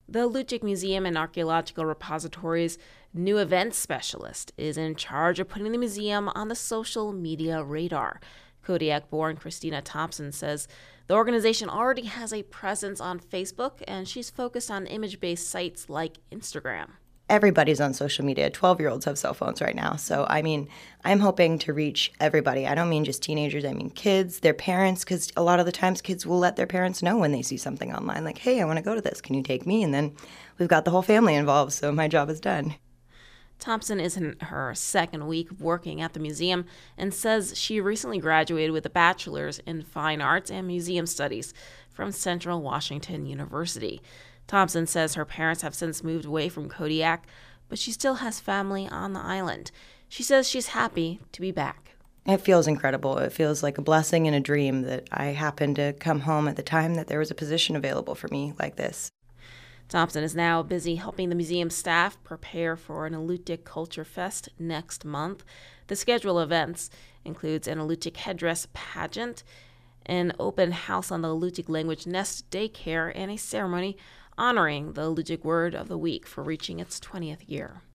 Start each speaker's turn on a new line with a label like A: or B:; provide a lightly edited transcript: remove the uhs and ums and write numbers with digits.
A: The Alutiiq Museum and Archaeological Repository's new events specialist is in charge of putting the museum on the social media radar. Kodiak-born Christina Thompson says the organization already has a presence on Facebook, and she's focused on image-based sites like Instagram.
B: Everybody's on social media. 12-year-olds have cell phones right now. So, I'm hoping to reach everybody. I don't mean just teenagers. I mean kids, their parents, because a lot of the times kids will let their parents know when they see something online. Like, hey, I want to go to this. Can you take me? And then we've got the whole family involved, so my job is done.
A: Thompson is in her second week of working at the museum and says she recently graduated with a bachelor's in fine arts and museum studies from Central Washington University. Thompson says her parents have since moved away from Kodiak, but she still has family on the island. She says she's happy to be back.
B: It feels incredible. It feels like a blessing and a dream that I happened to come home at the time that there was a position available for me like this.
A: Thompson is now busy helping the museum staff prepare for an Alutiiq Culture Fest next month. The schedule of events includes an Alutiiq headdress pageant, an open house on the Alutiiq Language Nest Daycare, and a ceremony honoring the Alutiiq Word of the Week for reaching its 20th year.